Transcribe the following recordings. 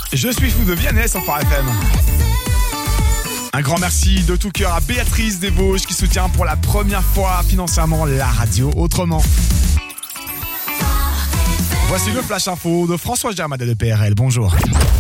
Je suis fou de Vianney sur Phare FM. Un grand merci de tout cœur à Béatrice des Vosges qui soutient pour la première fois financièrement la radio autrement. Voici le Flash Info de François Germain de PRL. Bonjour.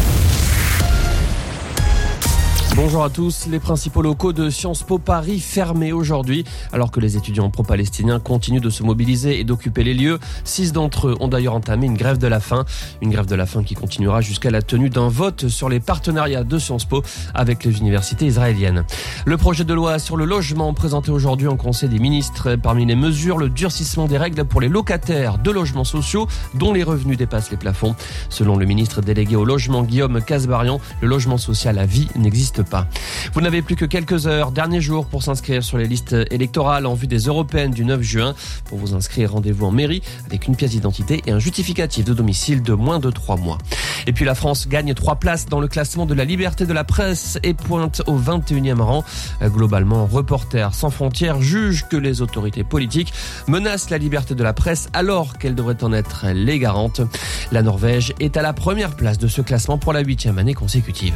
Bonjour à tous. Les principaux locaux de Sciences Po Paris fermés aujourd'hui. Alors que les étudiants pro-palestiniens continuent de se mobiliser et d'occuper les lieux, 6 d'entre eux ont d'ailleurs entamé une grève de la faim. Une grève de la faim qui continuera jusqu'à la tenue d'un vote sur les partenariats de Sciences Po avec les universités israéliennes. Le projet de loi sur le logement présenté aujourd'hui en Conseil des ministres. Parmi les mesures, le durcissement des règles pour les locataires de logements sociaux dont les revenus dépassent les plafonds. Selon le ministre délégué au logement Guillaume Casbarian, le logement social à vie n'existe pas. Vous n'avez plus que quelques heures, dernier jour pour s'inscrire sur les listes électorales en vue des européennes du 9 juin. Pour vous inscrire, rendez-vous en mairie avec une pièce d'identité et un justificatif de domicile de moins de 3 mois. Et puis la France gagne 3 places dans le classement de la liberté de la presse et pointe au 21e rang. Globalement, Reporters sans frontières juge que les autorités politiques menacent la liberté de la presse alors qu'elles devraient en être les garantes. La Norvège est à la première place de ce classement pour la 8e année consécutive.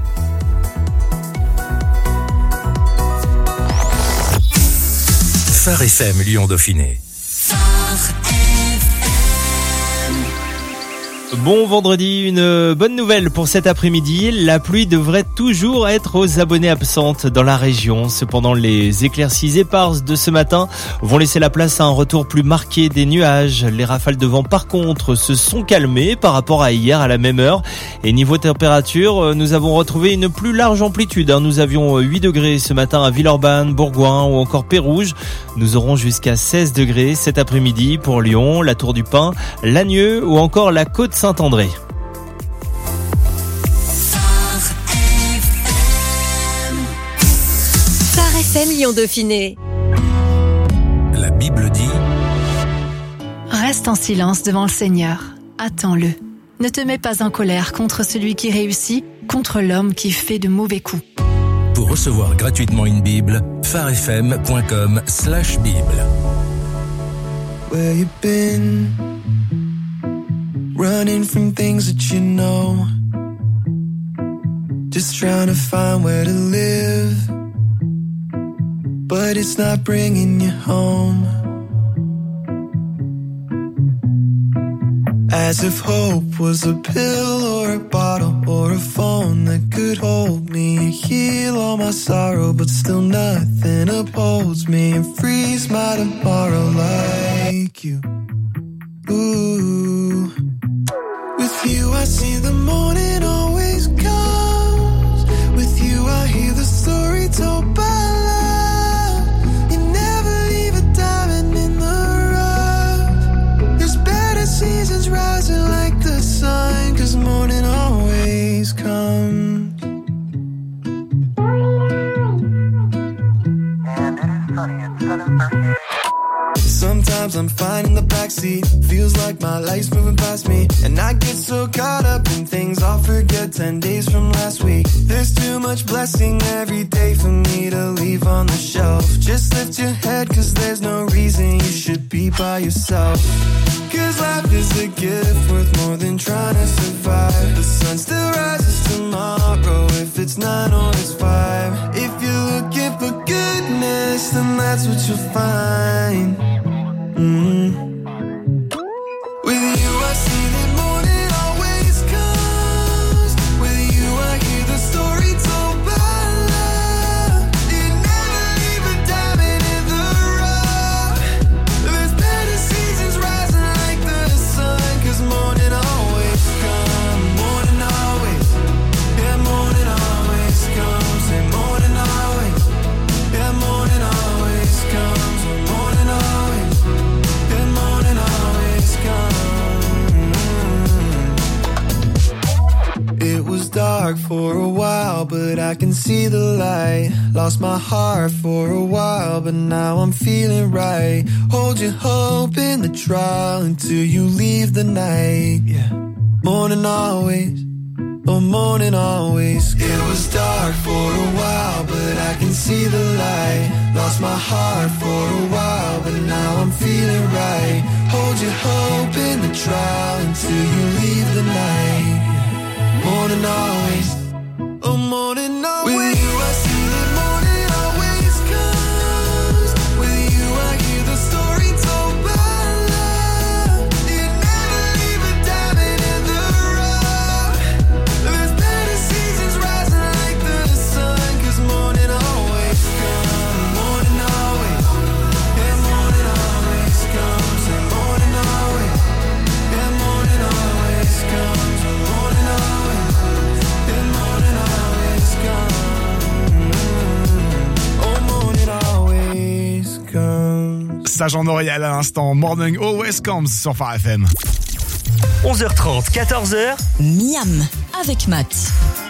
Phare FM Lyon Dauphiné. Bon vendredi, une bonne nouvelle pour cet après-midi. La pluie devrait toujours être aux abonnés absentes dans la région. Cependant, les éclaircies éparses de ce matin vont laisser la place à un retour plus marqué des nuages. Les rafales de vent, par contre, se sont calmées par rapport à hier à la même heure. Et niveau température, nous avons retrouvé une plus large amplitude. Nous avions 8 degrés ce matin à Villeurbanne, Bourgoin ou encore Pérouge. Nous aurons jusqu'à 16 degrés cet après-midi pour Lyon, la Tour du Pin, Lagneux ou encore la Côte Saint-André. Phare FM Lyon Dauphiné. La Bible dit: Reste en silence devant le Seigneur, attends-le. Ne te mets pas en colère contre celui qui réussit, contre l'homme qui fait de mauvais coups. Pour recevoir gratuitement une Bible, pharefm.com/Bible. Where you been? Running from things that you know. Just trying to find where to live. But it's not bringing you home. As if hope was a pill or a bottle or a phone that could hold me and heal all my sorrow, but still nothing upholds me and frees my tomorrow like you. Ooh. With you I see the morning always comes. With you I hear the story told by love. You never leave a diamond in the rough. There's better seasons rising like the sun, 'cause morning always comes. And it is sunny at 7:38. Sometimes I'm fine in the backseat. Feels like my life's moving past me, and I get so caught up in things I'll forget 10 days from last week. There's too much blessing every day for me to leave on the shelf. Just lift your head, 'cause there's no reason you should be by yourself. 'Cause life is a gift worth more than trying to survive. The sun still rises tomorrow, if it's 9 or it's 5. If you're looking for goodness, then that's what you'll find. With you I see the morning always comes. With you I hear the story told by love. You never leave a diamond in the rough. There's better seasons rising like the sun, 'cause morning always comes. Morning always, yeah, morning always comes. And morning always, yeah, morning always comes. Morning always, yeah, morning always comes. It was dark for a while, but I can see the light. Lost my heart for a while, but now I'm feeling right. Hold your hope in the trial until you leave the night. Yeah, morning always, oh morning always. It was dark for a while, but I can see the light. Lost my heart for a while, but now I'm feeling right. Hold your hope in the trial until you leave the night. Morning morning always. Oh, morning always. With you I see the morning always comes. With you I hear the story told by love. You never leave a diamond in the rough. There's better seasons rising like the sun. 'Cause morning always comes. Morning always. Yeah, morning always comes. And morning always. Yeah, morning always comes. And morning always. Yeah, morning always comes. Oh, morning always comes. Sage en Oriel à l'instant. Morning Always Comes sur Phare FM. 11h30, 14h. Miam avec Matt.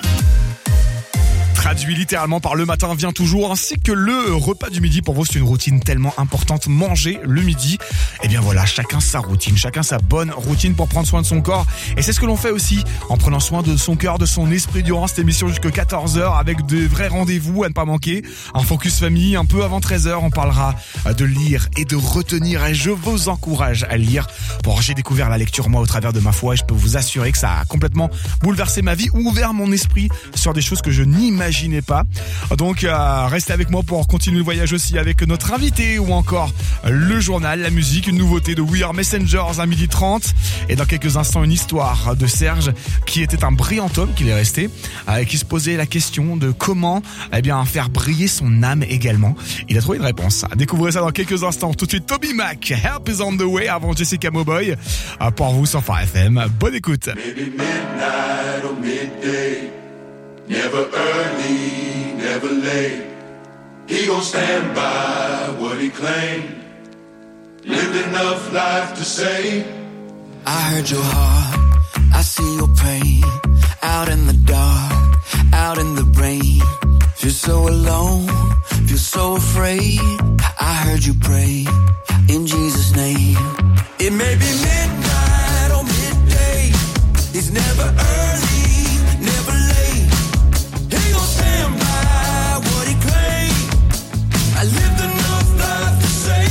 Traduit littéralement par le matin vient toujours, ainsi que le repas du midi. Pour vous, c'est une routine tellement importante. Manger le midi. Et bien voilà, chacun sa routine, chacun sa bonne routine pour prendre soin de son corps. Et c'est ce que l'on fait aussi en prenant soin de son cœur, de son esprit durant cette émission jusqu'à 14h avec de vrais rendez-vous à ne pas manquer. Un focus famille, un peu avant 13h, on parlera de lire et de retenir. Et je vous encourage à lire. Bon, j'ai découvert la lecture moi au travers de ma foi et je peux vous assurer que ça a complètement bouleversé ma vie, ouvert mon esprit sur des choses que je n'imaginais pas. Donc restez avec moi pour continuer le voyage aussi avec notre invité ou encore le journal, la musique, une nouveauté de We Are Messengers à 12h30 et dans quelques instants une histoire de Serge qui était un brillant homme qu'il est resté, qui se posait la question de comment faire briller son âme également. Il a trouvé une réponse. Découvrez ça dans quelques instants. Tout de suite Toby Mac, Help is on the way avant Jessica Mauboy pour vous sur Phare FM. Bonne écoute. Maybe midnight or midday. Never early, never late. He gon' stand by what he claimed. Lived enough life to say, I heard your heart, I see your pain. Out in the dark, out in the rain. Feel so alone, feel so afraid. I heard you pray, in Jesus' name. It may be midnight or midday. It's never early, never late. He gon' stand by what he claimed. I lived enough life to say,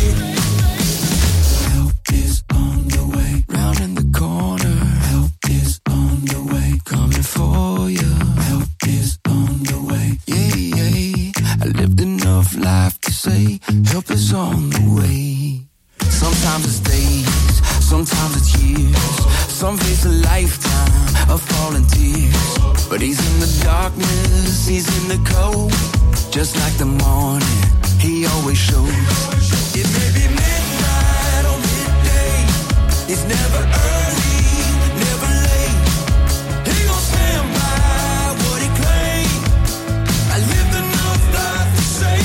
help is on the way. Round in the corner, help is on the way. Coming for you, help is on the way. Yeah, yeah. I lived enough life to say, help is on the way. Sometimes it's days, sometimes it's years. Some face a lifetime of falling tears. But he's in the darkness, he's in the cold. Just like the morning, he always shows. It may be midnight or midday. It's never early, never late. He gon' stand by what he claimed. I lived enough life to say,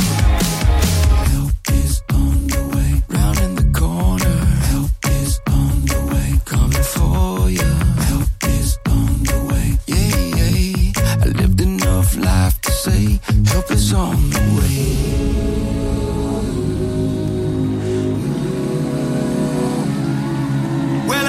help is on the way. Round in the corner, help is on the way. Coming for you, help is on the way. Yeah, yeah. I lived enough life to say, help is on the way. Well,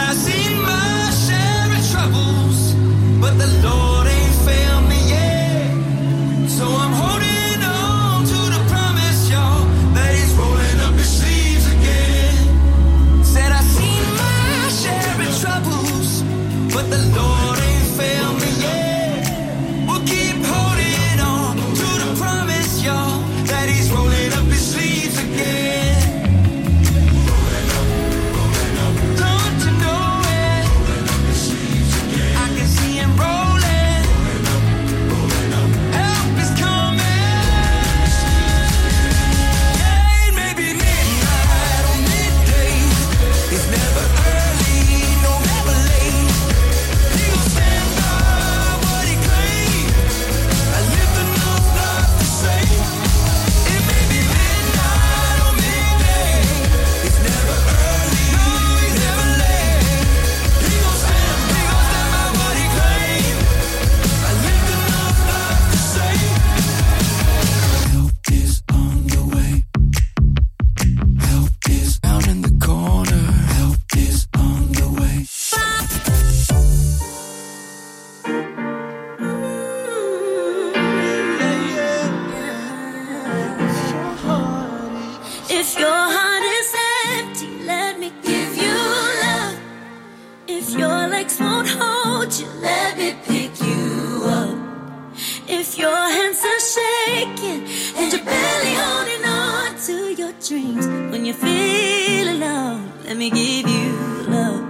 you feel alone, let me give you love.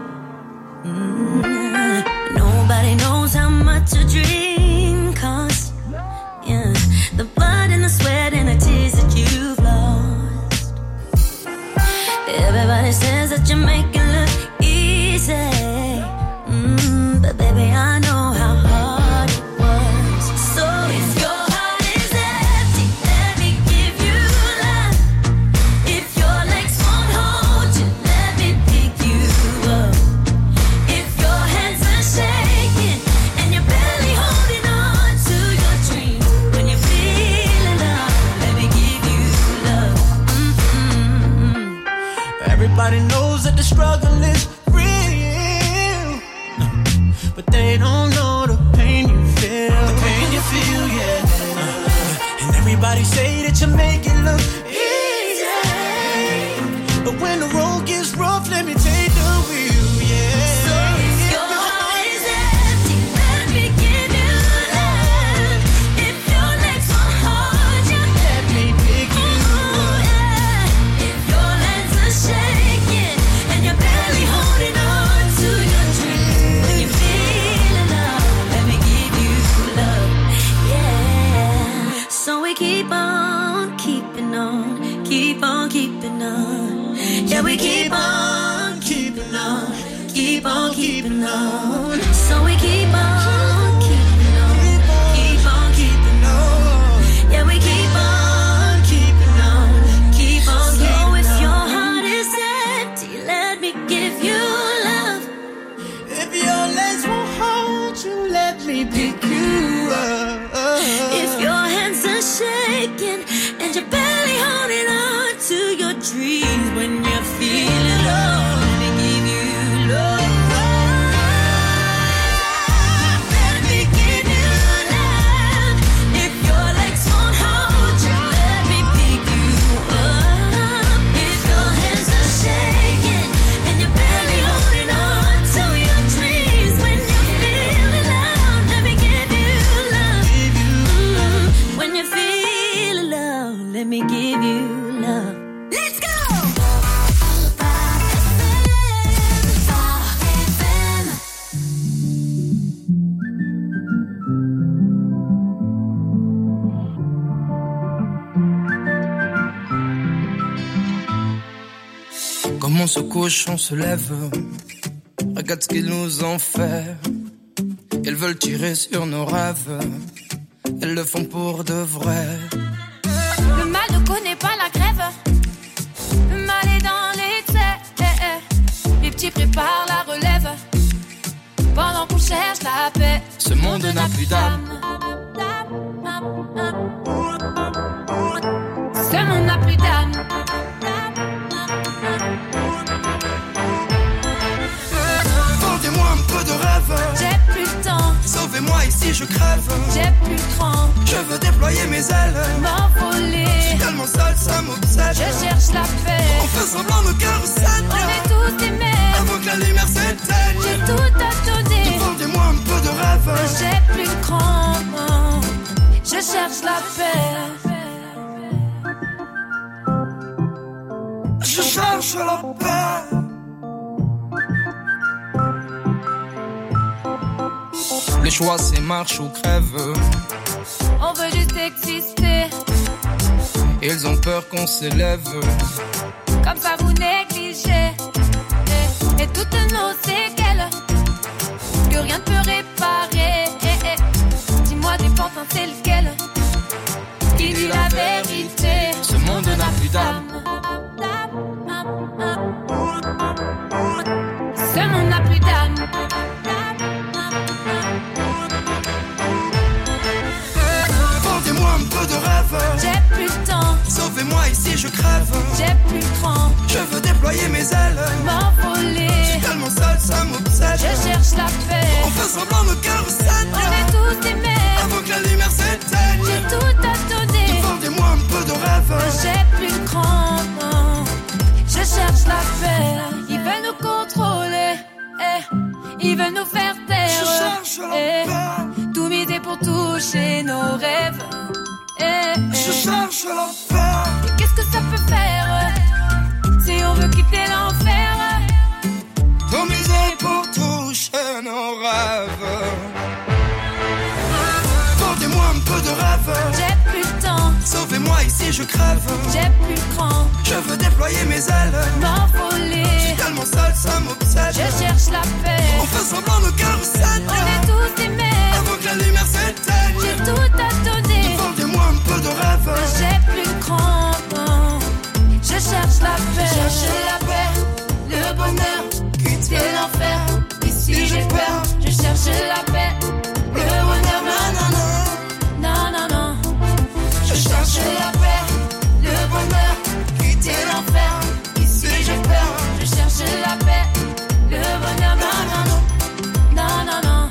Nobody knows how much a dream costs. Yeah, the blood and the sweat and the tears that you've lost. Everybody says that you make it look easy, but baby, I know how hard it was. So if your heart is empty, let me give you love. If your legs won't hold you, let me pick you up. If your hands are shaking and you're barely holding on to your dreams, when you feel alone, let me give you love. Everybody knows that the struggle is real, but they don't know the pain you feel. The pain you feel, yeah. And everybody say that you make it look easy, but when the road gets rough, let me take the wheel, yeah. So if your heart is empty, let me give you love. If your legs won't hold you, Let me pick you up. if your hands are shaking and you're barely holding on to your dreams, when you feel alone, let me give you love, yeah. So we keep on keeping on, keep on keeping on. Yeah, we keep on keeping on, keep on keeping on. So we keep on keeping on, keep on keeping on. Yeah, we keep on keeping on, keep on keeping on. So if your heart is empty, let me give you love. If your legs won't hold you, let me pick you up. If your hands are shaking and you're barely holding on to your dreams, when you feel alone, let me give you love. Let me give you love. If your legs won't hold you, let me pick you up. If your hands are shaking and you're barely holding on to your dreams, when you feel alone, let me give you love. When you feel alone, let me give you love. Let's go! Comment se couche, on se lève. Regarde ce qu'ils nous ont fait. Ils veulent tirer sur nos rêves. Elles le font pour de vrai. Le mal ne connaît pas la grève. Le mal est dans l'excès. Les petits préparent la relève pendant qu'on cherche la paix. Ce monde n'a plus d'âme. Ce monde n'a plus d'âme. Vendez-moi un peu de rêve. J'ai plus le temps, Sauvez-moi ici, je crève. j'ai plus le cran. Je veux déployer mes ailes. M'envoler, Tellement seul, ça m'obsède. je cherche la paix. On fait semblant, nos cœurs On saignent. est tous des mères, Avant que la lumière j'ai s'éteigne. tout à donner. Vendez-moi un peu de rêve. J'ai plus le cran, je cherche la paix. Je cherche la paix. Le choix c'est marche ou crève. On veut juste exister, Ils ont peur qu'on s'élève. comme ça vous négligez. Et toutes nos séquelles, que rien ne peut réparer. Dis-moi des pantins, c'est lequel qui dit la vérité. Ce monde n'a plus d'âme. Ce monde n'a plus d'âme. Vendez-moi un peu de rêve. J'ai plus le temps, Sauvez-moi ici, je crève. j'ai plus le cran. Je veux déployer mes ailes. M'envoler, Tellement seul, ça m'obsède. je cherche la paix. On fait semblant, nos cœurs On saignent. est tous des mères, Avant que la lumière s'éteigne. j'ai tout à donner. Vendez-moi un peu de rêve. J'ai plus le cran, je cherche la paix. Ils veulent nous contrôler, ils veulent nous faire taire. Je cherche la paix. Tout miser pour toucher nos rêves. Je cherche la paix. Et qu'est-ce que ça peut faire je crève. J'ai plus le cran, Je veux déployer mes ailes. m'envoler. Je suis tellement seul, ça m'obsède. Je cherche la paix. On fait semblant, nos cœurs saignent. On est tous des mères. Avant que la lumière s'éteigne. J'ai tout à donner. Vendez-moi un peu de rêve. J'ai plus le cran. Je cherche la paix. Cherche la paix. Le bonheur. Quitter l'enfer. Ici j'ai peur. Je cherche la paix. Le bonheur. Non, non, non. Non, non, non. Je cherche la paix. Le bonheur. Quitter l'enfer. Ici j'ai peur. Je cherche la paix. Le bonheur. Non, non, non. Non, non, non.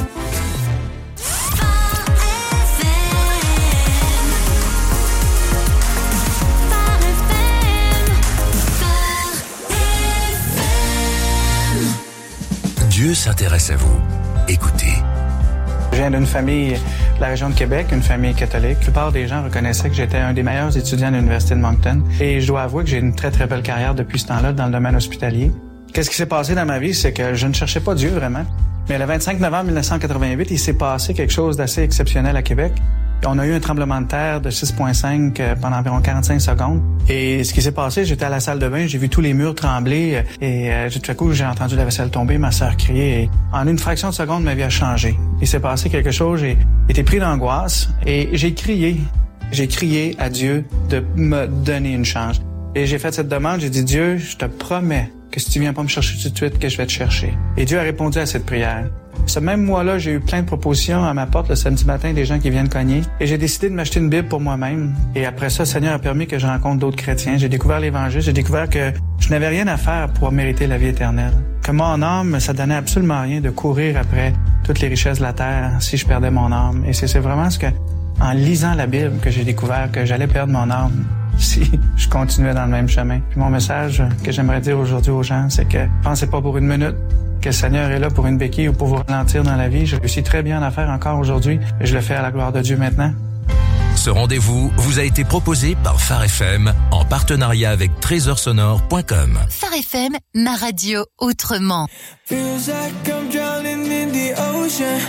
Dieu s'intéresse à vous. Écoutez. Je viens d'une famille de la région de Québec, une famille catholique. La plupart des gens reconnaissaient que j'étais un des meilleurs étudiants de l'Université de Moncton. Et je dois avouer que j'ai une très, très belle carrière depuis ce temps-là dans le domaine hospitalier. Qu'est-ce qui s'est passé dans ma vie? C'est que je ne cherchais pas Dieu, vraiment. Mais le 25 novembre 1988, il s'est passé quelque chose d'assez exceptionnel à Québec. On a eu un tremblement de terre de 6,5 pendant environ 45 secondes. Et ce qui s'est passé, j'étais à la salle de bain, j'ai vu tous les murs trembler et tout à coup, j'ai entendu la vaisselle tomber, ma sœur crier. Et en une fraction de seconde, ma vie a changé. Il s'est passé quelque chose, j'ai été pris d'angoisse et j'ai crié. J'ai crié à Dieu de me donner une chance. Et j'ai fait cette demande, j'ai dit, Dieu, je te promets que si tu viens pas me chercher tout de suite, que je vais te chercher. Et Dieu a répondu à cette prière. Ce même mois-là, j'ai eu plein de propositions à ma porte le samedi matin, des gens qui viennent cogner. Et j'ai décidé de m'acheter une Bible pour moi-même. Et après ça, le Seigneur a permis que je rencontre d'autres chrétiens. J'ai découvert l'Évangile, j'ai découvert que je n'avais rien à faire pour mériter la vie éternelle. Que mon âme, ça donnait absolument rien de courir après toutes les richesses de la terre si je perdais mon âme. Et c'est vraiment ce que, en lisant la Bible, que j'ai découvert que j'allais perdre mon âme si je continuais dans le même chemin. Puis mon message que j'aimerais dire aujourd'hui aux gens, c'est que pensez pas pour une minute que le Seigneur est là pour une béquille ou pour vous ralentir dans la vie. Je réussis très bien à faire encore aujourd'hui et je le fais à la gloire de Dieu maintenant. Ce rendez-vous vous a été proposé par Phare FM en partenariat avec trésorsonore.com. Phare FM, ma radio autrement. Feels like I'm drowning in the ocean.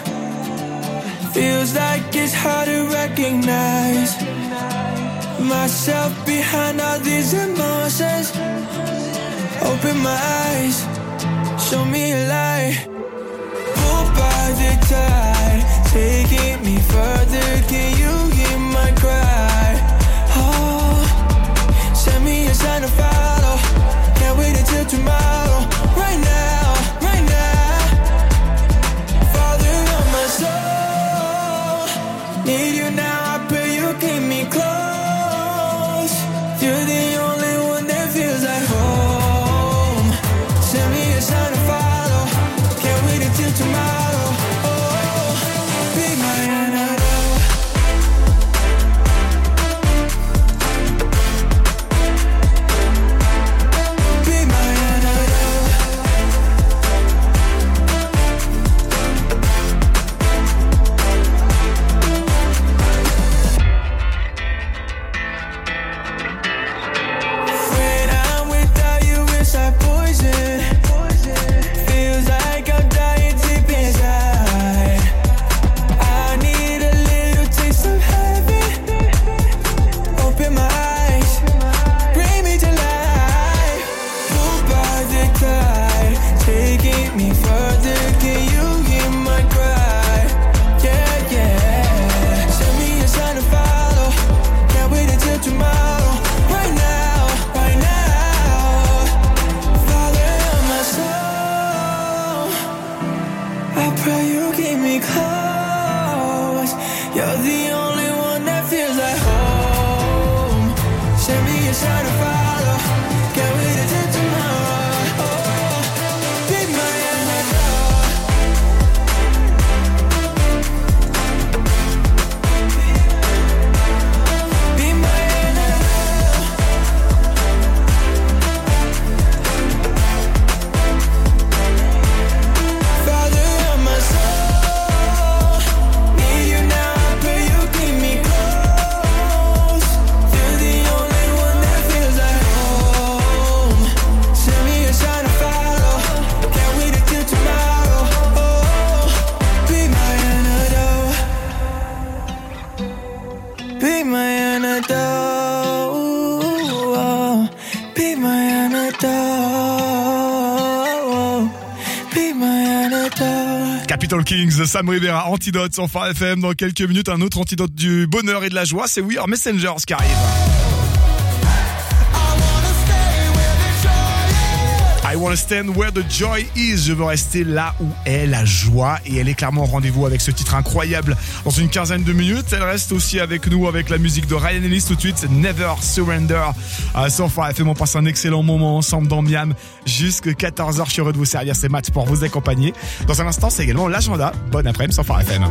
Feels like it's hard to recognize myself behind all these emotions. Open my eyes, show me a light. Pulled by the tide, taking me further. Can you hear my cry? Oh, send me a sign to follow. Can't wait until tomorrow. Right now, right now. Father of my soul, need you now. I pray you keep me close. You're the only one that feels like home. Send me a sign to follow. Can't wait until tomorrow. Oh, be my antidote. Be my antidote. When I'm without you, it's like poison. Feels like I'm dying deep inside. I need a little taste of heaven. Open my eyes, bring me to life. Pulled by the tide, taking me further. Can you hear my cry? Yeah, yeah. Send me a sign to follow. Can't wait until tomorrow. Right now, right now. Father of my soul, I pray you keep me close. You're the only one that feels like home. Send me a sign to follow. Can't wait until tomorrow. Oh, be my antidote. Be my antidote. Father of my soul, need you now. I pray you keep me close. You're the only one that feels like home. Send me a sign to follow. Can't wait Capital Kings, Sam Rivera, Antidote sur Phare FM. Dans quelques minutes, un autre antidote du bonheur et de la joie, c'est We Are Messengers qui arrive. I wanna stand where the joy is. Je veux rester là où est la joie. Et elle est clairement au rendez-vous avec ce titre incroyable dans une quinzaine de minutes. Elle reste aussi avec nous avec la musique de Ryan Ellis tout de suite. C'est Never Surrender. Sur Phare FM, on passe un excellent moment ensemble dans Miam jusqu'à 14h. Je suis heureux de vous servir ces maths pour vous accompagner. Dans un instant, c'est également l'agenda. Bonne après-midi sur Phare FM.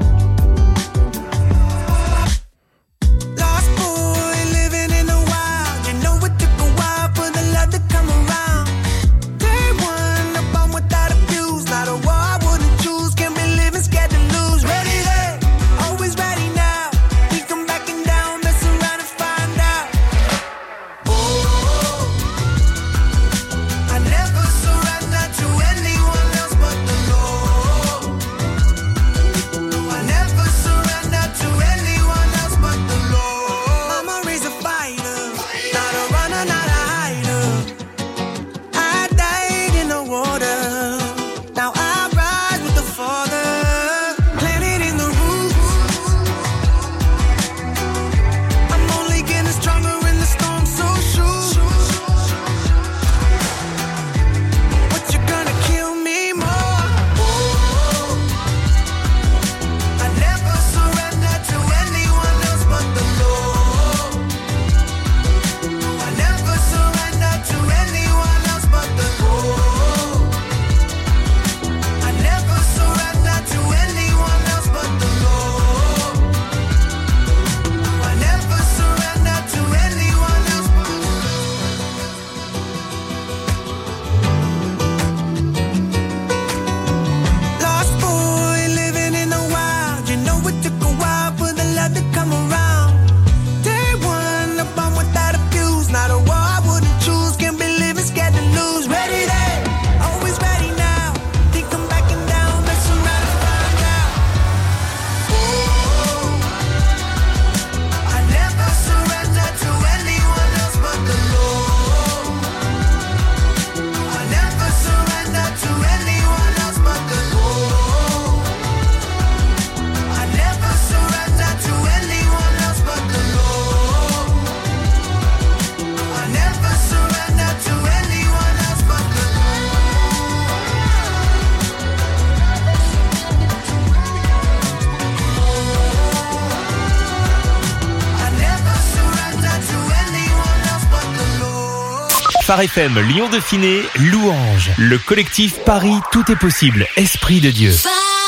Phare FM, Lyon Dauphiné, Louange. Le collectif Paris, tout est possible. Esprit de Dieu.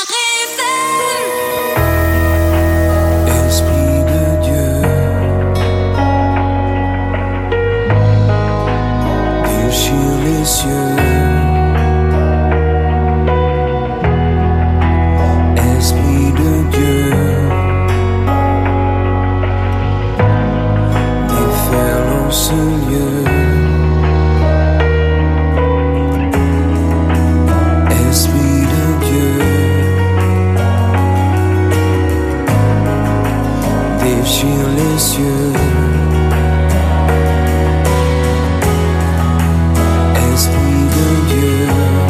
Esprit de Dieu, déchire les cieux. Esprit de Dieu, déferle ce lieu. Esprit de Dieu, déchire les cieux. Esprit de Dieu,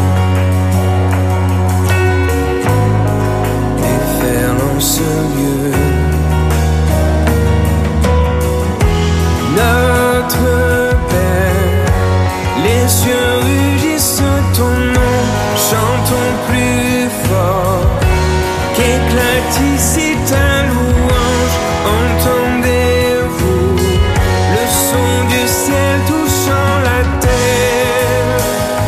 déferle ce lieu. Notre Père, les cieux rugissent ton nom, chantons plus fort, qu'éclate ici ta louange. Entendez-vous le son du ciel touchant la terre,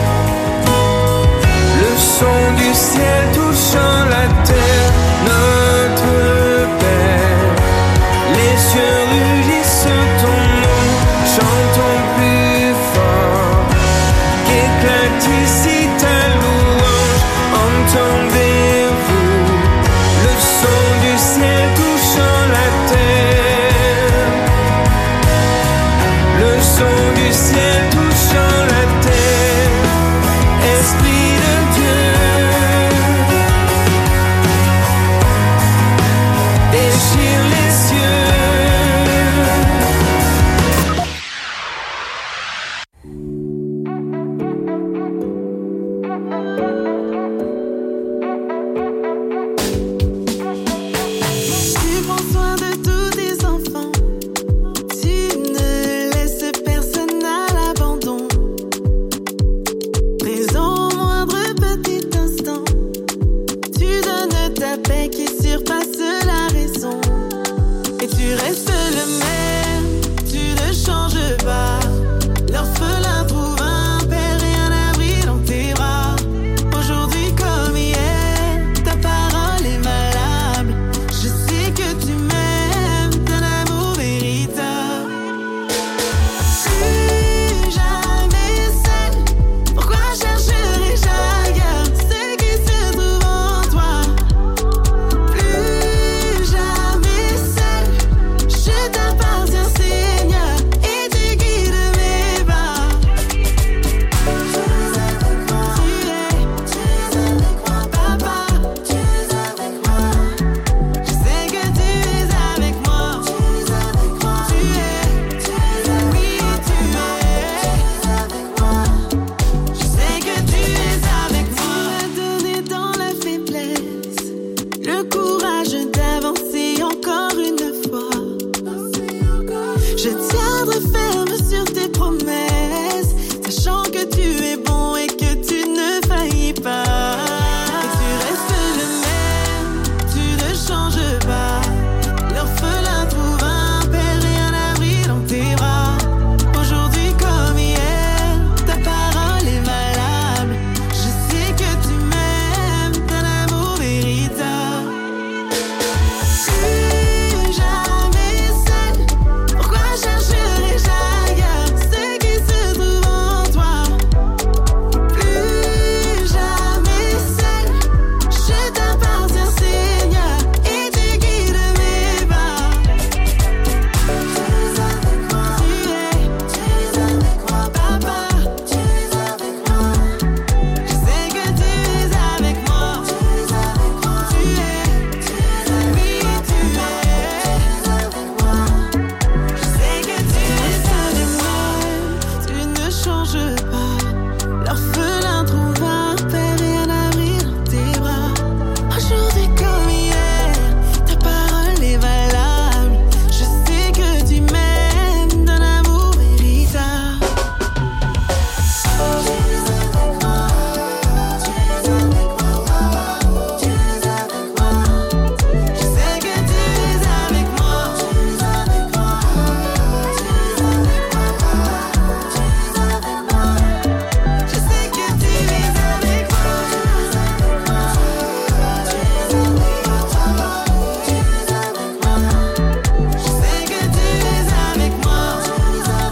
le son du ciel touchant la terre. Notre Père, les cieux rugissent ton nom, chantons plus fort, qu'éclate ici ta louange. Entendez-vous le son du ciel touchant la terre, le son du ciel touchant la terre. Esprit de Dieu, vrai qui surpasse la raison. Et tu restes le même, tu ne changes pas. L'orphelin trouve un père et un abri dans tes bras. Aujourd'hui comme hier, ta parole est valable. Je sais que tu m'aimes d'un amour véritable. Plus jamais seul, pourquoi chercherais-je ailleurs ce qui se trouve en toi? Plus jamais seul, je t'appartiens Seigneur et tu guides mes pas. Tu es avec moi, tu es avec moi, papa, tu es avec moi. Je sais que tu es avec moi, tu es avec moi, tu es avec moi, je sais que tu es avec moi. Tu m'as donné dans la faiblesse le courage d'avancer encore une fois. Je tiendrai ferme sur tes promesses, sachant que tu es bon et que tu ne faillis pas. Et tu restes le même, tu ne changes pas. L'orphelin trouve un père et un abri dans tes bras. Aujourd'hui comme hier, ta parole est valable. Je sais que tu m'aimes d'un amour véritable. Plus jamais seul, pourquoi chercherais-je ailleurs ce qui se trouve en toi? Plus jamais seul, je t'appartiens Seigneur et tu guides mes pas. Tu es avec moi, tu es avec moi, papa, tu es avec moi. Je sais que tu es avec moi, tu es avec moi, tu es avec moi. Je sais que tu es avec moi, tu ne changes pas. L'orphelin trouve un père et un abri dans tes bras. Aujourd'hui comme hier, ta parole est valable. Je sais que tu m'aimes d'un amour véritable. Tu es avec moi, tu es avec moi, papa, tu es avec moi. Je sais que tu es avec moi, tu es avec moi, tu es avec moi, papa, tu es avec moi. Je sais que tu es avec moi, tu es avec moi, tu es avec moi, papa, tu es avec moi. Je sais que tu es avec moi, tu es avec moi, tu es avec moi,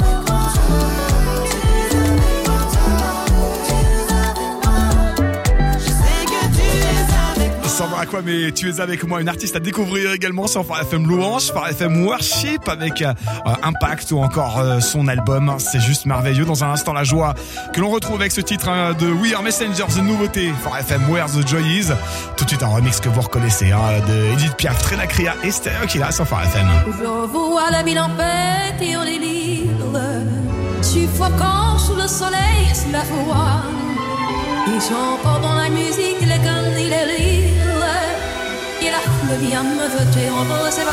Je sais que tu es avec moi. Sandra Kwame, tu es avec moi, une artiste à découvrir également sur Phare FM Louange, Phare FM Worship avec Impact ou encore son album. C'est juste merveilleux. Dans un instant, la joie que l'on retrouve avec ce titre de We Are Messengers, de nouveauté, Phare FM Where the Joy Is. Tout de suite un remix que vous reconnaissez de Edith Piaf, Trena Cria et Stéréo qui est là sur Phare FM. Je revois la ville en fête et en délire, suffocant sous le soleil, sous la foi. Ils chantent dans la musique, les cannes et les rires. Et la foule vient me jeter en bas, c'est pas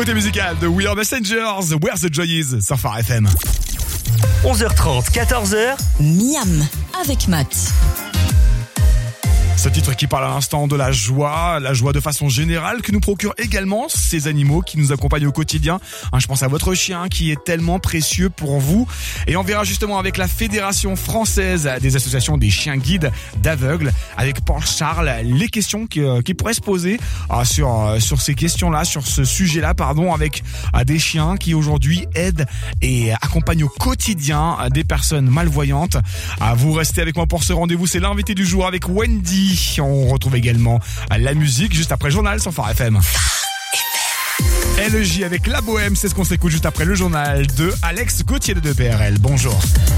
Nouveauté musicale de We Are Messengers, Where the Joy Is sur Phare FM. 11h30, 14h. Miam avec Matt. Ce titre qui parle à l'instant de la joie de façon générale que nous procurent également ces animaux qui nous accompagnent au quotidien. Je pense à votre chien qui est tellement précieux pour vous. Et on verra justement avec la Fédération française des associations des chiens guides d'aveugles, avec Paul Charles, les questions qui pourraient se poser sur ces questions-là, sur ce sujet-là, avec des chiens qui aujourd'hui aident et accompagnent au quotidien des personnes malvoyantes. Vous restez avec moi pour ce rendez-vous, c'est l'invité du jour avec Wendy. On retrouve également la musique juste après le journal sur Phare FM. LJ avec La Bohème, c'est ce qu'on s'écoute juste après le journal de Alex Gauthier de 2PRL. Bonjour.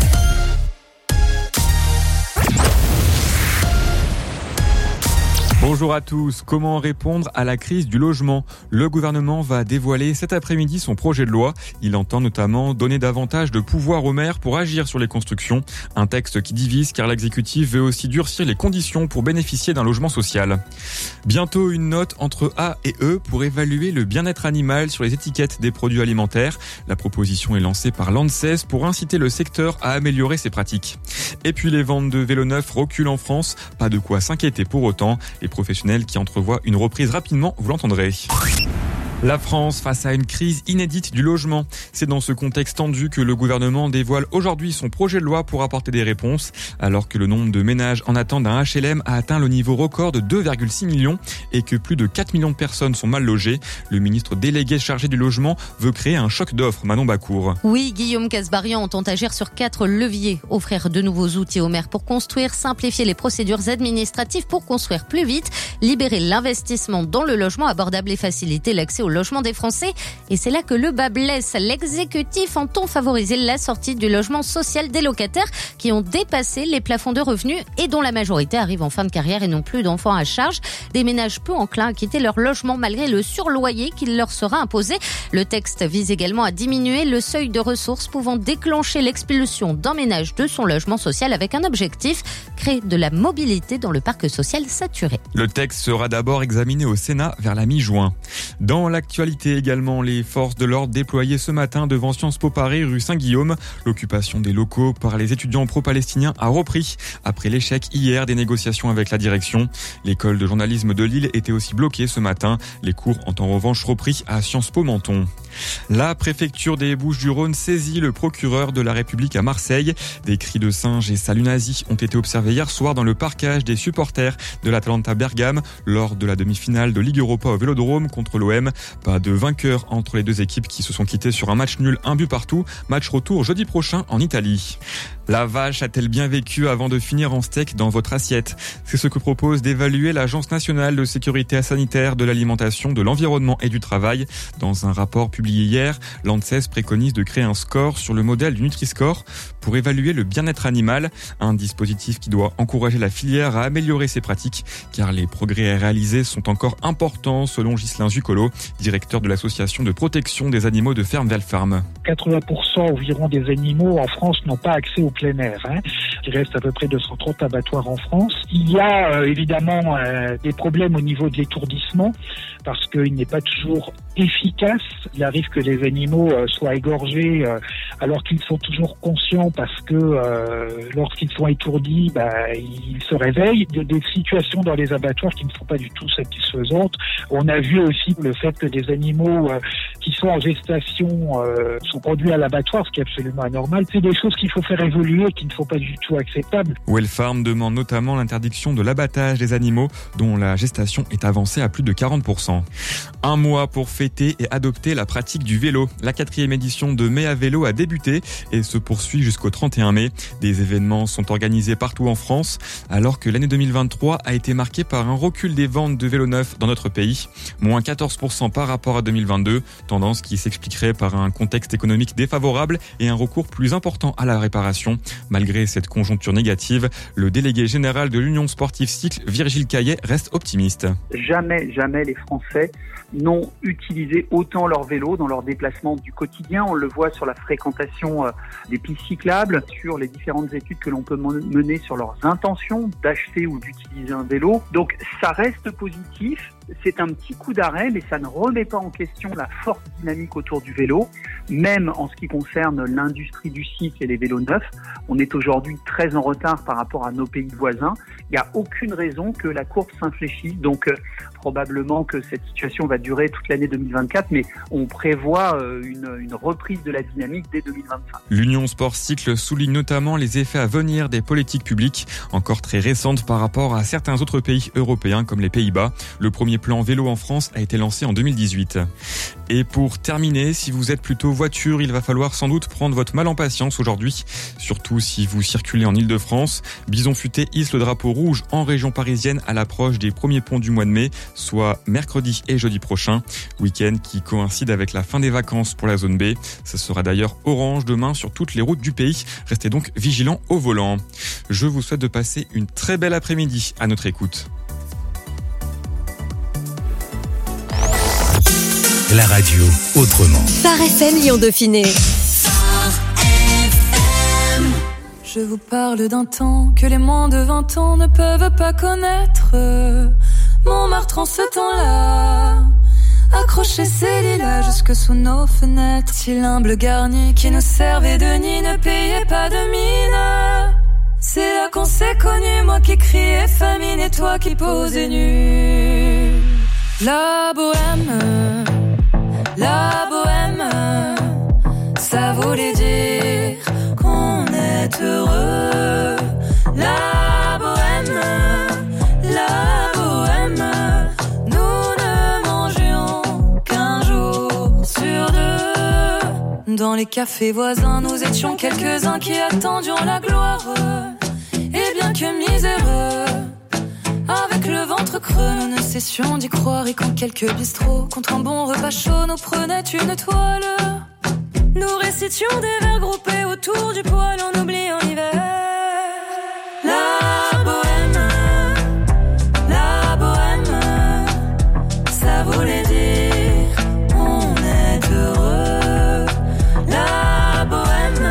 Bonjour à tous. Comment répondre à la crise du logement ? Le gouvernement va dévoiler cet après-midi son projet de loi. Il entend notamment donner davantage de pouvoir aux maires pour agir sur les constructions. Un texte qui divise car l'exécutif veut aussi durcir les conditions pour bénéficier d'un logement social. Bientôt une note entre A et E pour évaluer le bien-être animal sur les étiquettes des produits alimentaires. La proposition est lancée par l'ANSES pour inciter le secteur à améliorer ses pratiques. Et puis les ventes de vélos neufs reculent en France. Pas de quoi s'inquiéter pour autant. Les professionnels qui entrevoient une reprise rapidement, vous l'entendrez. La France face à une crise inédite du logement. C'est dans ce contexte tendu que le gouvernement dévoile aujourd'hui son projet de loi pour apporter des réponses. Alors que le nombre de ménages en attente d'un HLM a atteint le niveau record de 2,6 millions et que plus de 4 millions de personnes sont mal logées, le ministre délégué chargé du logement veut créer un choc d'offres. Manon Bacour. Oui, Guillaume Casbarian entend agir sur 4 leviers. Offrir de nouveaux outils aux maires pour construire, simplifier les procédures administratives pour construire plus vite, libérer l'investissement dans le logement abordable et faciliter l'accès au logement des Français. Et c'est là que le bas blesse. L'exécutif entend favoriser la sortie du logement social des locataires qui ont dépassé les plafonds de revenus et dont la majorité arrive en fin de carrière et n'ont plus d'enfants à charge. Des ménages peu enclins à quitter leur logement malgré le surloyer qui leur sera imposé. Le texte vise également à diminuer le seuil de ressources pouvant déclencher l'expulsion d'un ménage de son logement social avec un objectif, créer de la mobilité dans le parc social saturé. Le texte sera d'abord examiné au Sénat vers la mi-juin. Dans l'actualité également, les forces de l'ordre déployées ce matin devant Sciences Po Paris, rue Saint-Guillaume. L'occupation des locaux par les étudiants pro-palestiniens a repris après l'échec hier des négociations avec la direction. L'école de journalisme de Lille était aussi bloquée ce matin. Les cours ont en revanche repris à Sciences Po Menton. La préfecture des Bouches-du-Rhône saisit le procureur de la République à Marseille. Des cris de singes et saluts nazis ont été observés hier soir dans le parcage des supporters de l'Atalanta Bergame lors de la demi-finale de Ligue Europa au Vélodrome contre l'OM. Pas de vainqueur entre les deux équipes qui se sont quittées sur un match nul, un but partout. Match retour jeudi prochain en Italie. La vache a-t-elle bien vécu avant de finir en steak dans votre assiette ? C'est ce que propose d'évaluer l'Agence nationale de sécurité sanitaire de l'alimentation, de l'environnement et du travail. Dans un rapport publié hier, l'ANSES préconise de créer un score sur le modèle du Nutri-Score pour évaluer le bien-être animal. Un dispositif qui doit encourager la filière à améliorer ses pratiques, car les progrès réalisés sont encore importants selon Ghislain Zuccolo, directeur de l'association de protection des animaux de ferme Velfarm. 80% environ des animaux en France n'ont pas accès au plein air. Il reste à peu près 230 abattoirs en France. Il y a évidemment des problèmes au niveau de l'étourdissement parce qu'il n'est pas toujours efficace. Il arrive que les animaux soient égorgés alors qu'ils sont toujours conscients parce que lorsqu'ils sont étourdis, ils se réveillent. Il y a des situations dans les abattoirs qui ne sont pas du tout satisfaisantes. On a vu aussi le fait que des animaux qui sont en gestation sont conduits à l'abattoir, ce qui est absolument anormal. C'est des choses qu'il faut faire évoluer et qui ne sont pas du tout acceptables. Welfarm demande notamment l'interdiction de l'abattage des animaux dont la gestation est avancée à plus de 40%. Un mois pour fêter et adopter la pratique du vélo. La 4e édition de Mai à vélo a débuté et se poursuit jusqu'au 31 mai. Des événements sont organisés partout en France alors que l'année 2023 a été marquée par un recul des ventes de vélos neufs dans notre pays. Moins 14% par rapport à 2022, tendance qui s'expliquerait par un contexte économique défavorable et un recours plus important à la réparation. Malgré cette conjoncture négative. Le délégué général de l'Union sportive cycle, Virgile Caillet, reste optimiste. Jamais les Français n'ont utilisé autant leur vélo dans leurs déplacements du quotidien. On le voit sur la fréquentation des pistes cyclables, sur les différentes études que l'on peut mener sur leurs intentions d'acheter ou d'utiliser un vélo. Donc ça reste positif. C'est un petit coup d'arrêt, mais ça ne remet pas en question la forte dynamique autour du vélo. Même en ce qui concerne l'industrie du cycle et les vélos neufs, on est aujourd'hui très en retard par rapport à nos pays voisins. Il n'y a aucune raison que la courbe s'infléchisse. Donc probablement que cette situation va durer toute l'année 2024, mais on prévoit une reprise de la dynamique dès 2025. L'Union Sport Cycle souligne notamment les effets à venir des politiques publiques, encore très récentes par rapport à certains autres pays européens comme les Pays-Bas. Le premier plan vélo en France a été lancé en 2018. Et pour terminer, si vous êtes plutôt voiture, il va falloir sans doute prendre votre mal en patience aujourd'hui, surtout si vous circulez en Ile-de-France. Bison Futé hisse le drapeau rouge en région parisienne à l'approche des premiers ponts du mois de mai, soit mercredi et jeudi prochain. Week-end qui coïncide avec la fin des vacances pour la zone B. Ça sera d'ailleurs orange demain sur toutes les routes du pays. Restez donc vigilants au volant. Je vous souhaite de passer une très belle après-midi à notre écoute. La radio autrement. Phare FM Lyon Dauphiné. Je vous parle d'un temps que les moins de 20 ans ne peuvent pas connaître. Montmartre en ce temps-là accrochait ses lilas jusque sous nos fenêtres. Si l'humble garni qui nous servait de nid ne payait pas de mine. C'est là qu'on s'est connus, moi qui criais famine et toi qui posais nu. La bohème, ça voulait dire qu'on est heureux. La bohème, nous ne mangions qu'un jour sur deux. Dans les cafés voisins, nous étions quelques-uns qui attendions la gloire. Et bien que miséreux, avec le ventre creux, nous ne cessions d'y croire. Et quand quelques bistrots, contre un bon repas chaud, nous prenaient une toile, nous récitions des vers groupés autour du poêle en oubliant l'hiver. La bohème, ça voulait dire on est heureux. La bohème,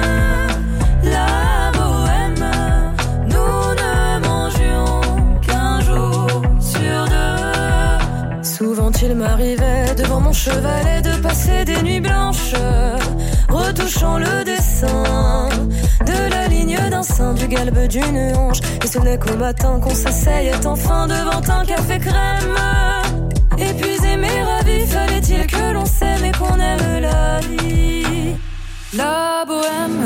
nous ne mangions qu'un jour sur deux. Souvent il m'arrivait devant mon chevalet de passer des nuits blanches, retouchant le dessin de la ligne d'un sein, du galbe d'une hanche. Et ce n'est qu'au matin qu'on s'asseyait enfin devant un café crème. Épuisé mais ravi, fallait-il que l'on s'aime et qu'on aime la vie. La bohème,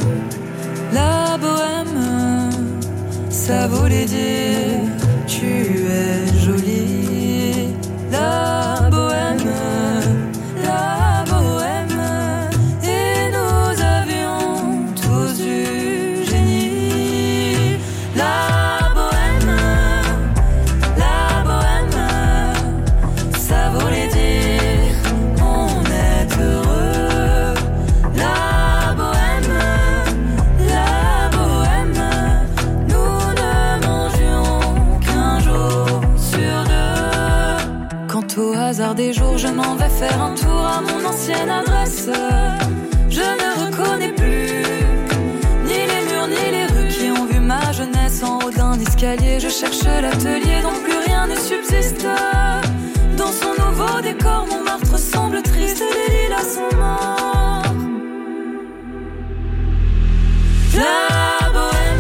ça voulait dire tu es jolie. La bohème, et nous avions tous du génie. La bohème, ça voulait dire on est heureux. La bohème, nous ne mangions qu'un jour sur deux. Quant au hasard des jours, je m'en vais faire un tour à mon ancienne adresse. Je ne reconnais plus ni les murs ni les rues qui ont vu ma jeunesse. En haut d'un escalier, je cherche l'atelier dont plus rien ne subsiste. Dans son nouveau décor, Montmartre semble triste et les lilas sont morts. La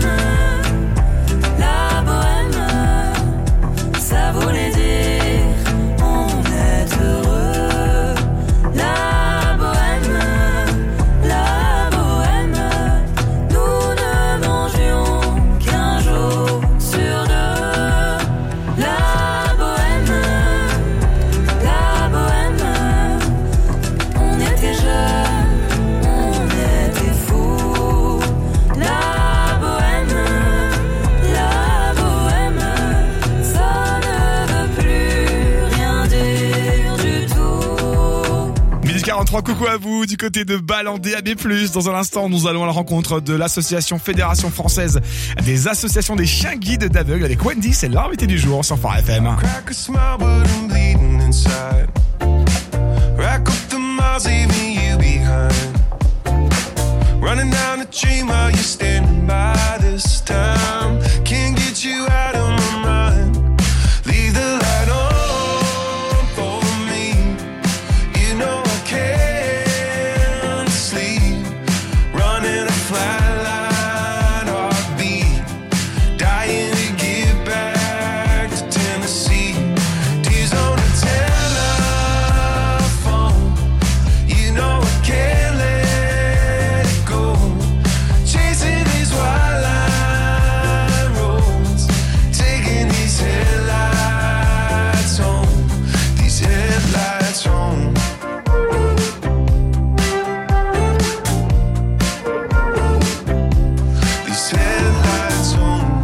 bohème, ça voulait dire on est heureux. La bohème, nous ne mangions qu'un jour sur deux. La bohème, on était jeunes, on était fous. La 8h23, coucou à vous du côté de Bâle en DAB+. Dans un instant, nous allons à la rencontre de l'association Fédération Française des Associations des Chiens Guides d'Aveugles avec Wendy, c'est l'invité du jour sur Phare FM. Crack a smile, but I'm bleeding inside. Rack up the miles, leaving you behind. Running down the dream while you're standing by this time. Can't get you out of my mind. Leave the light on for me. You know I can't sleep. Running a flat line heartbeat. Dying to get back to Tennessee. Tears on the telephone. You know I can't let it go. Chasing these wild line roads. Taking these headlights home. These headlights home. These headlights home.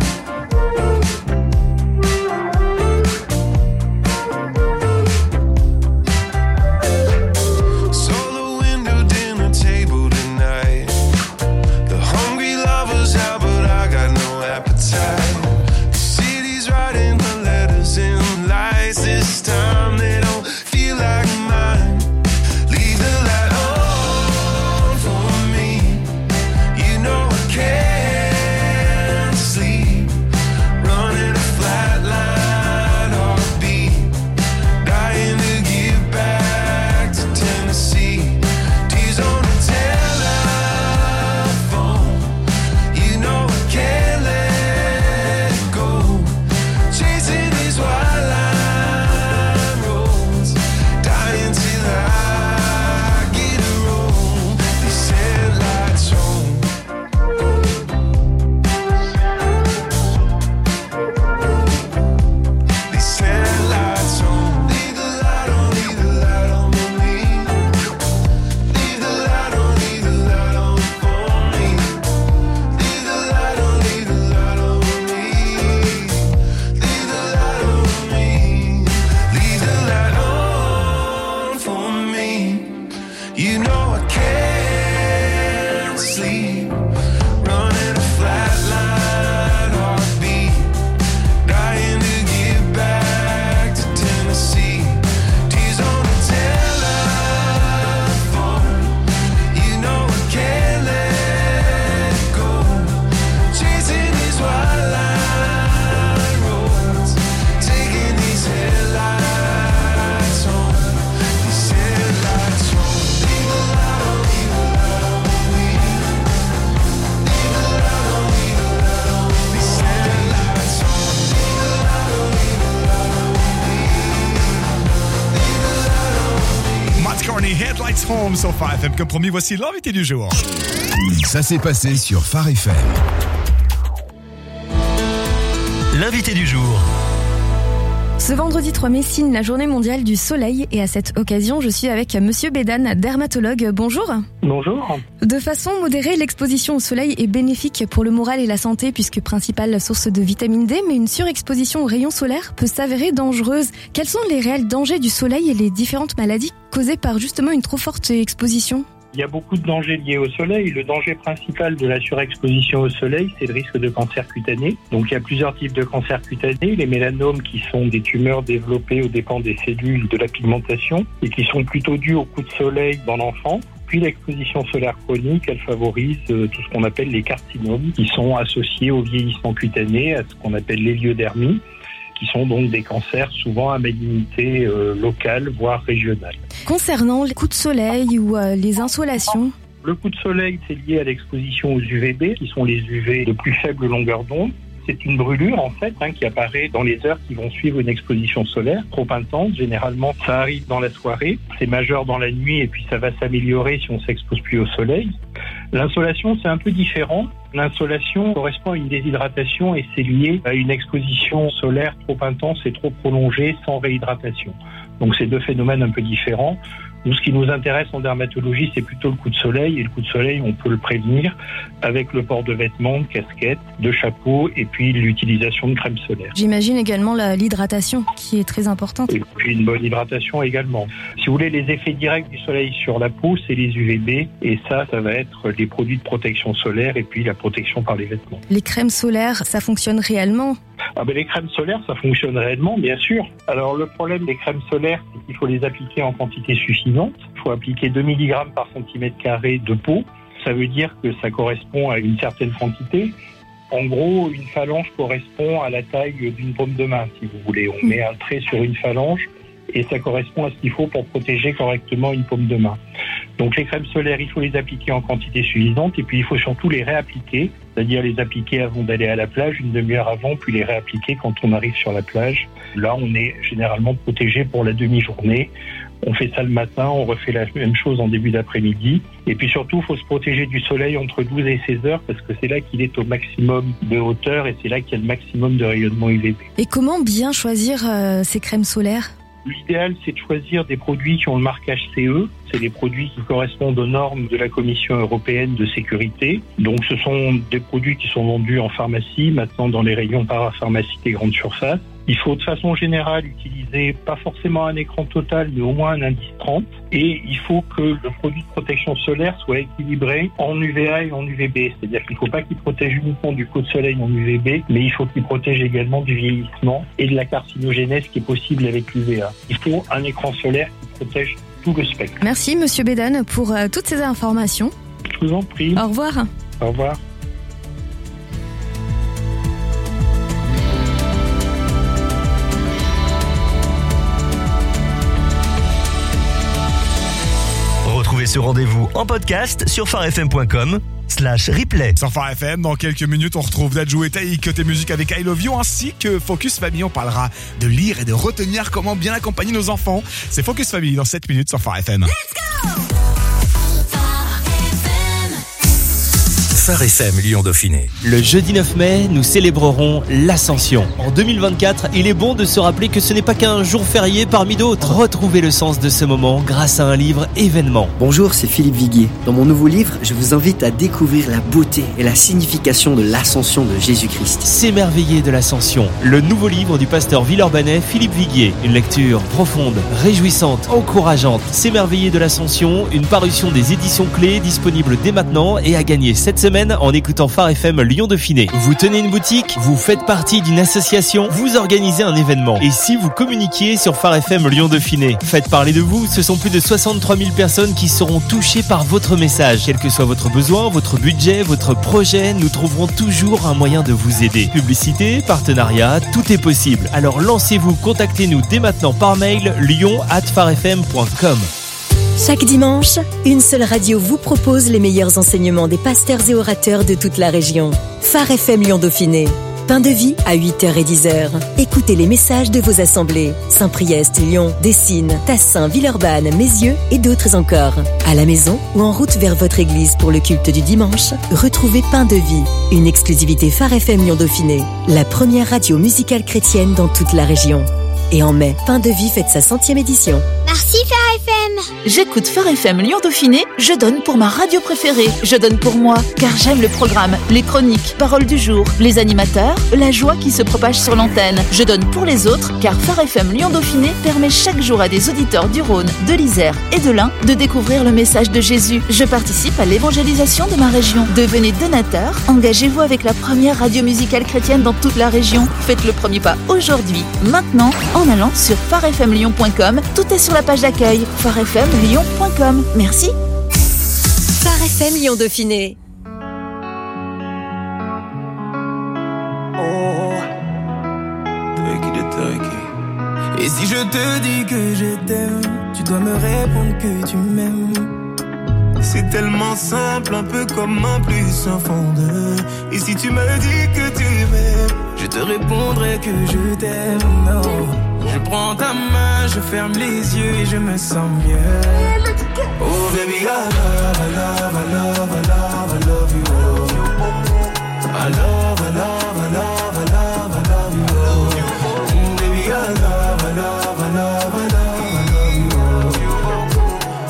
Solo window dinner table tonight. The hungry lovers out, but I got no appetite. The city's writing her letters in lights. This time they don't feel like mine. Leave the light on for me. You know I can't sleep. Running a flat line heartbeat. Dying to get back to Tennessee. Tears on the telephone. You know I can't let it go. Chasing these wild line roads. Dying till I get a roll. These headlights home. These headlights home. Leave the light on, leave the light on for me. Leave the light on, leave the light on for me. Leave the light on, leave the light on for me. Leave the light on me. Leave the light on for me. You know I can't sleep. Running a flat line heartbeat. Dying to get back to Tennessee. Tears on the telephone. You know I can't let it go. Chasing these wild line roads. Taking these headlights home. These headlights home. Leave the light on, leave the light on me. Leave the light on, leave the light on. These headlights home. Leave the light on, leave the light on me. Leave the light on me. Matt Carney, Headlights Home sur Phare FM. Comme promis, voici l'invité du jour. Ça s'est passé sur Phare FM. L'invité du jour. Ce vendredi 3 mai signe la journée mondiale du soleil et à cette occasion, je suis avec Monsieur Bédane, dermatologue. Bonjour. Bonjour. De façon modérée, l'exposition au soleil est bénéfique pour le moral et la santé puisque principale source de vitamine D, mais une surexposition aux rayons solaires peut s'avérer dangereuse. Quels sont les réels dangers du soleil et les différentes maladies causées par justement une trop forte exposition ? Il y a beaucoup de dangers liés au soleil. Le danger principal de la surexposition au soleil, c'est le risque de cancer cutané. Donc il y a plusieurs types de cancers cutanés. Les mélanomes qui sont des tumeurs développées aux dépens des cellules de la pigmentation et qui sont plutôt dues au coup de soleil dans l'enfant. Puis l'exposition solaire chronique, elle favorise tout ce qu'on appelle les carcinomes qui sont associés au vieillissement cutané, à ce qu'on appelle l'héliodermie, qui sont donc des cancers souvent à malignité locale, voire régionale. Concernant les coups de soleil ou les insolations, le coup de soleil, c'est lié à l'exposition aux UVB, qui sont les UV de plus faible longueur d'onde. C'est une brûlure en fait qui apparaît dans les heures qui vont suivre une exposition solaire trop intense. Généralement, ça arrive dans la soirée, c'est majeur dans la nuit et puis ça va s'améliorer si on s'expose plus au soleil. L'insolation, c'est un peu différent. L'insolation correspond à une déshydratation et c'est lié à une exposition solaire trop intense et trop prolongée sans réhydratation. Donc c'est deux phénomènes un peu différents. Nous, ce qui nous intéresse en dermatologie, c'est plutôt le coup de soleil. Et le coup de soleil, on peut le prévenir avec le port de vêtements, de casquettes, de chapeaux et puis l'utilisation de crème solaire. J'imagine également l'hydratation qui est très importante. Et puis une bonne hydratation également. Si vous voulez, les effets directs du soleil sur la peau, c'est les UVB. Et ça va être les produits de protection solaire et puis la protection par les vêtements. Les crèmes solaires, ça fonctionne réellement? Les crèmes solaires, ça fonctionne réellement, bien sûr. Alors le problème des crèmes solaires, c'est qu'il faut les appliquer en quantité suffisante. Il faut appliquer 2 mg par centimètre carré de peau. Ça veut dire que ça correspond à une certaine quantité. En gros, une phalange correspond à la taille d'une paume de main, si vous voulez. On met un trait sur une phalange et ça correspond à ce qu'il faut pour protéger correctement une paume de main. Donc les crèmes solaires, il faut les appliquer en quantité suffisante et puis il faut surtout les réappliquer, c'est-à-dire les appliquer avant d'aller à la plage, une demi-heure avant, puis les réappliquer quand on arrive sur la plage. Là, on est généralement protégé pour la demi-journée. On fait ça le matin, on refait la même chose en début d'après-midi. Et puis surtout, il faut se protéger du soleil entre 12 et 16 heures parce que c'est là qu'il est au maximum de hauteur et c'est là qu'il y a le maximum de rayonnement UVB. Et comment bien choisir ces crèmes solaires? L'idéal, c'est de choisir des produits qui ont le marquage CE. C'est des produits qui correspondent aux normes de la Commission européenne de sécurité. Donc, ce sont des produits qui sont vendus en pharmacie, maintenant dans les rayons parapharmacie des grandes surfaces. Il faut de façon générale utiliser pas forcément un écran total, mais au moins un indice 30. Et il faut que le produit de protection solaire soit équilibré en UVA et en UVB. C'est-à-dire qu'il ne faut pas qu'il protège uniquement du coup de soleil en UVB, mais il faut qu'il protège également du vieillissement et de la carcinogénèse qui est possible avec l'UVA. Il faut un écran solaire qui protège tout le spectre. Merci Monsieur Bédane pour toutes ces informations. Je vous en prie. Au revoir. Au revoir. Retrouvez ce rendez-vous en podcast sur farfm.com/replay. Sur Phare FM, dans quelques minutes, on retrouve Dadju et Taïk côté musique avec I Love You ainsi que Focus Family. On parlera de lire et de retenir comment bien accompagner nos enfants. C'est Focus Family dans 7 minutes sur Phare FM. Let's go! Phare FM Lyon-Dauphiné. Le jeudi 9 mai, nous célébrerons l'Ascension. En 2024, il est bon de se rappeler que ce n'est pas qu'un jour férié parmi d'autres. Retrouvez le sens de ce moment grâce à un livre événement. Bonjour, c'est Philippe Viguier. Dans mon nouveau livre, je vous invite à découvrir la beauté et la signification de l'Ascension de Jésus-Christ. S'émerveiller de l'Ascension, le nouveau livre du pasteur villeurbanais Philippe Viguier. Une lecture profonde, réjouissante, encourageante. S'émerveiller de l'Ascension, une parution des éditions Clés disponible dès maintenant et à gagner cette semaine en écoutant Phare FM Lyon-Dauphiné. Vous tenez une boutique, vous faites partie d'une association, vous organisez un événement. Et si vous communiquiez sur Phare FM Lyon-Dauphiné, faites parler de vous, ce sont plus de 63 000 personnes qui seront touchées par votre message. Quel que soit votre besoin, votre budget, votre projet, nous trouverons toujours un moyen de vous aider. Publicité, partenariat, tout est possible. Alors lancez-vous, contactez-nous dès maintenant par mail lyon@farfm.com. Chaque dimanche, une seule radio vous propose les meilleurs enseignements des pasteurs et orateurs de toute la région. Phare FM Lyon-Dauphiné. Pain de vie à 8h et 10h. Écoutez les messages de vos assemblées. Saint-Priest, Lyon, Dessines, Tassin, Villeurbanne, Mézieux et d'autres encore. À la maison ou en route vers votre église pour le culte du dimanche, retrouvez Pain de vie. Une exclusivité Phare FM Lyon-Dauphiné. La première radio musicale chrétienne dans toute la région. Et en mai, Pain de vie fête sa 100e édition. Merci Phare FM. J'écoute Phare FM Lyon-Dauphiné, je donne pour ma radio préférée. Je donne pour moi, car j'aime le programme, les chroniques, paroles du jour, les animateurs, la joie qui se propage sur l'antenne. Je donne pour les autres, car Phare FM Lyon-Dauphiné permet chaque jour à des auditeurs du Rhône, de l'Isère et de l'Ain de découvrir le message de Jésus. Je participe à l'évangélisation de ma région. Devenez donateur, engagez-vous avec la première radio musicale chrétienne dans toute la région. Faites le premier pas aujourd'hui, maintenant, en allant sur pharefmlyon.com. Tout est sur la page d'accueil, pharefmlyon.com. Merci. Phare FM Lyon-Dauphiné. Et si je te dis que je t'aime, tu dois me répondre que tu m'aimes. C'est tellement simple, un peu comme un plus un fond de. Et si tu me dis que tu m'aimes, je te répondrai que je t'aime. Non, je prends ta main, je ferme les yeux et je me sens mieux. Oh baby, I love, I love, I love, I love, I love you. I love, I love, I love, I love, I love you. Baby, I love, I love, I love, I love, I love you.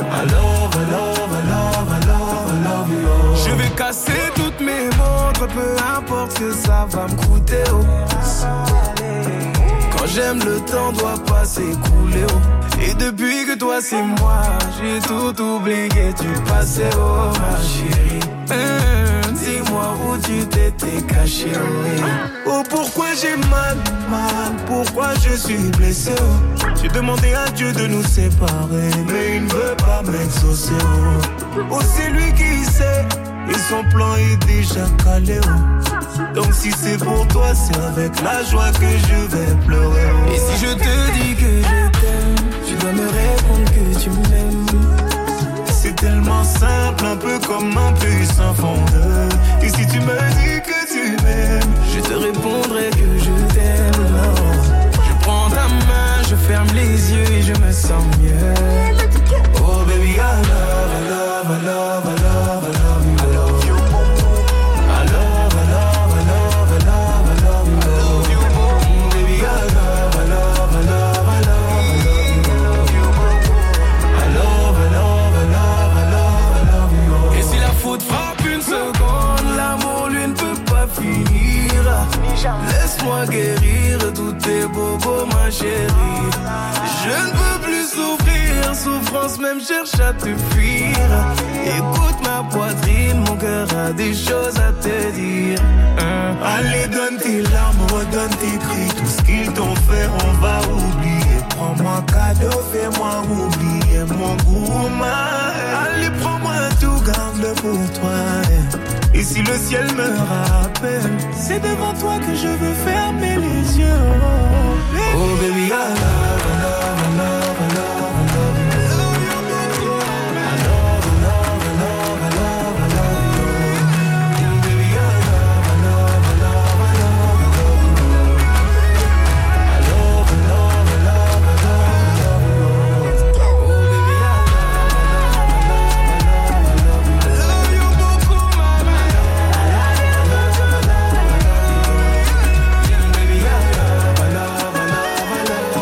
météo. Quand j'aime, le temps doit pas s'écouler. Et depuis que toi c'est moi, j'ai tout oublié, tu passais, oh ma chérie. Dis-moi où tu t'étais caché, oh pourquoi j'ai mal, pourquoi je suis blessé, oh. J'ai demandé à Dieu de nous séparer, mais il ne veut pas m'exaucer, oh c'est lui qui sait, et son plan est déjà calé, oh. Donc si c'est pour toi, c'est avec la joie que je vais pleurer, oh. Et si je te dis que je t'aime, tu dois me répondre que tu m'aimes. C'est tellement simple, un peu comme un puissant fondeur. Et si tu me dis que tu m'aimes, je te répondrai que je t'aime. Je prends ta main, je ferme les yeux et je me sens mieux. Oh baby, I love, I love, I love, I love, I love you. I love you. I love, I love, I love, I love, I love you. I love you. Baby, I love, I love, I love, I love. Frappe une seconde, l'amour lui ne peut pas finir. Laisse-moi guérir tous tes bobos, ma chérie. Je ne peux plus souffrir, souffrance même cherche à te fuir. Écoute ma poitrine, mon cœur a des choses à te dire. Allez, donne tes larmes, redonne tes cris. Tout ce qu'ils t'ont fait, on va oublier. Prends-moi cadeau, fais-moi oublier mon goût. Allez, prends-moi tout, garde-le pour toi. Et si le ciel me rappelle, c'est devant toi que je veux fermer les yeux. Oh baby, I love, I love, I love, I love, I love you. I love, I love, I love, I love, I love you. Baby, I love, I love, I love, I love, I love you. I love, I love, I love, I love, I love you. Oh baby, I love you beaucoup, mama. I love you, I love, I love, I love. Baby, I love, I love, I love, I love.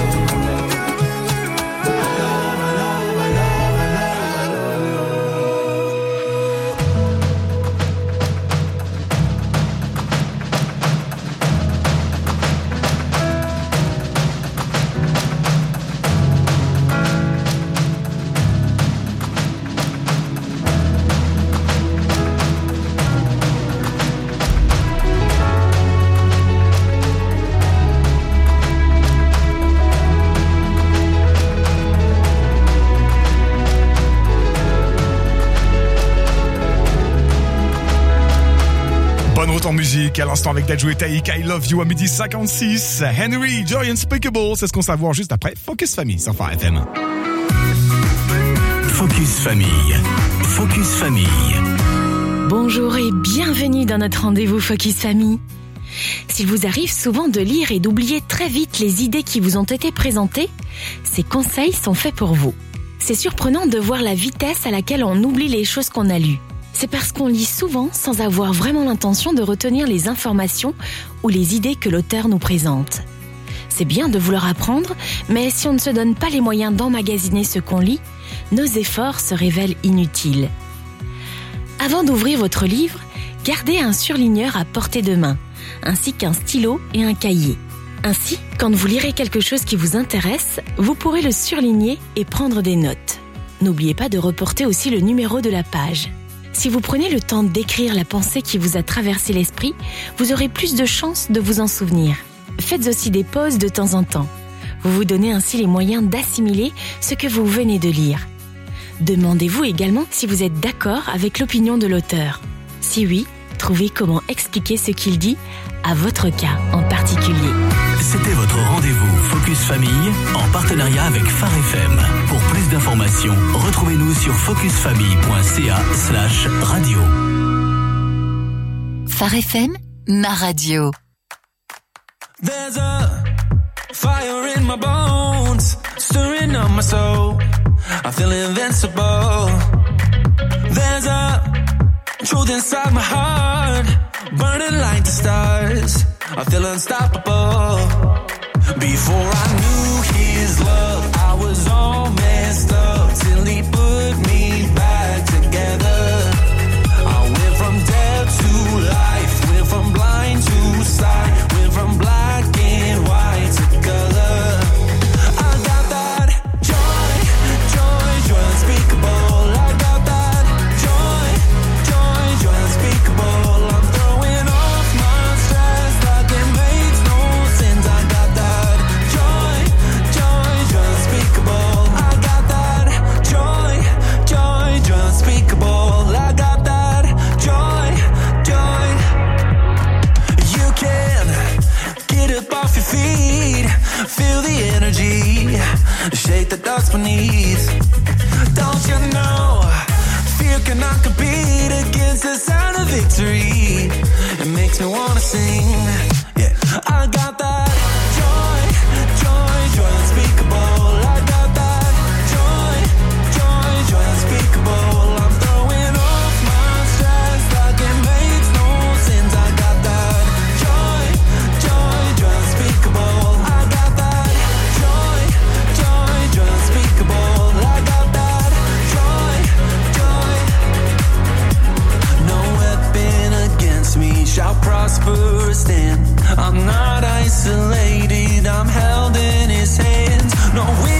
Bonne route en musique, à l'instant avec Dadju et Taïk, I Love You à 12h56. Henry, Joy Unspeakable, c'est ce qu'on savoure juste après Focus Famille sur Phare FM. Focus Famille. Focus Famille. Bonjour et bienvenue dans notre rendez-vous Focus Famille. S'il vous arrive souvent de lire et d'oublier très vite les idées qui vous ont été présentées, ces conseils sont faits pour vous. C'est surprenant de voir la vitesse à laquelle on oublie les choses qu'on a lues. C'est parce qu'on lit souvent sans avoir vraiment l'intention de retenir les informations ou les idées que l'auteur nous présente. C'est bien de vouloir apprendre, mais si on ne se donne pas les moyens d'emmagasiner ce qu'on lit, nos efforts se révèlent inutiles. Avant d'ouvrir votre livre, gardez un surligneur à portée de main, ainsi qu'un stylo et un cahier. Ainsi, quand vous lirez quelque chose qui vous intéresse, vous pourrez le surligner et prendre des notes. N'oubliez pas de reporter aussi le numéro de la page. Si vous prenez le temps d'écrire la pensée qui vous a traversé l'esprit, vous aurez plus de chances de vous en souvenir. Faites aussi des pauses de temps en temps. Vous vous donnez ainsi les moyens d'assimiler ce que vous venez de lire. Demandez-vous également si vous êtes d'accord avec l'opinion de l'auteur. Si oui, trouvez comment expliquer ce qu'il dit à votre cas en particulier. C'était votre rendez-vous Focus Famille en partenariat avec Phare FM. Pour plus d'informations, retrouvez-nous sur focusfamille.ca/radio. Phare FM, ma radio. There's a fire in my bones, stirring up my soul. I feel invincible. There's a truth inside my heart, burning like the stars. I feel unstoppable. Before I knew his love, I was all messed up till he put me back together. I went from death to life, went from blind to sight. to shake the dust beneath. Don't you know, fear cannot compete against the sound of victory. It makes me wanna sing, yeah. I got that joy, joy, joy unspeakable. I got that joy, joy, joy unspeakable. I'm throwing off my stress like it makes no sense. I got that joy, joy, joy unspeakable. I got that joy, joy, joy unspeakable. I got that joy, joy. No weapon against me shall prosper or stand. I'm not isolated, I'm held in his hands. No